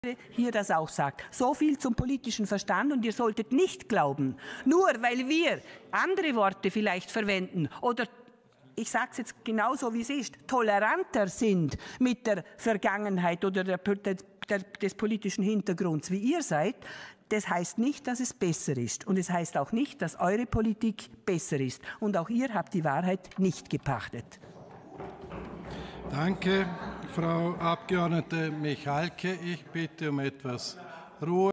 hier das auch sagt. So viel zum politischen Verstand, und ihr solltet nicht glauben, nur weil wir andere Worte vielleicht verwenden oder, ich sage es jetzt genauso wie es ist, toleranter sind mit der Vergangenheit oder des politischen Hintergrunds, wie ihr seid, das heißt nicht, dass es besser ist. Und es heißt auch nicht, dass eure Politik besser ist. Und auch ihr habt die Wahrheit nicht gepachtet. Danke, Frau Abgeordnete Michalke. Ich bitte um etwas Ruhe.